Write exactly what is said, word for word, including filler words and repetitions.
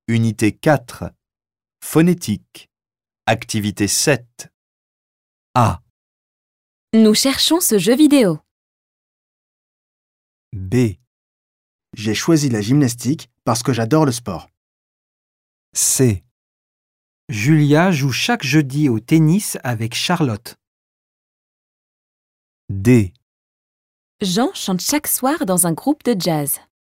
Unité quatre. Phonétique. Activité sept. A. Nous cherchons ce jeu vidéo. B. J'ai choisi la gymnastique parce que j'adore le sport. C. Julia joue chaque jeudi au tennis avec Charlotte. D. Jean chante chaque soir dans un groupe de jazz.